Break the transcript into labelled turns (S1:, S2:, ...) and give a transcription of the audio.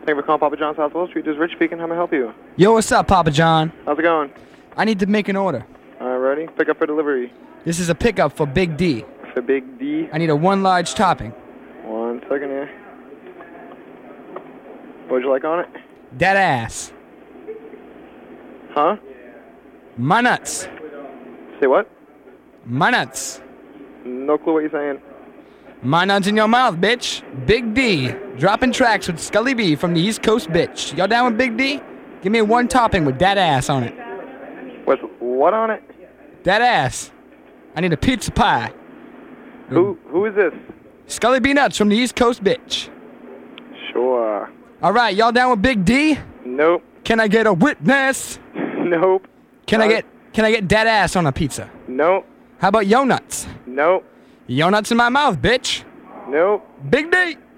S1: Thank you for calling Papa John South Wall Street. This is Rich speaking. How may I help you?
S2: Yo, what's up, Papa John?
S1: How's it going?
S2: I need to make an order.
S1: Alrighty. Pick up for delivery.
S2: This is a pickup for Big D.
S1: For Big D.
S2: I need a 1 large topping.
S1: 1 second here. What would you like on it?
S2: That ass.
S1: Huh?
S2: My nuts.
S1: Say what?
S2: My nuts.
S1: No clue what you're saying.
S2: My nuts in your mouth, bitch. Big D. Dropping tracks with Scully B from the East Coast, bitch. Y'all down with Big D? Give me 1 topping with that ass on it.
S1: With what on it?
S2: That ass. I need a pizza pie.
S1: Who is this?
S2: Scully B nuts from the East Coast, bitch.
S1: Sure.
S2: Alright, y'all down with Big D?
S1: Nope.
S2: Can I get a witness?
S1: Nope.
S2: Can I get that ass on a pizza?
S1: Nope.
S2: How about yo nuts?
S1: Nope.
S2: Yo nuts in my mouth, bitch.
S1: Nope.
S2: Big D.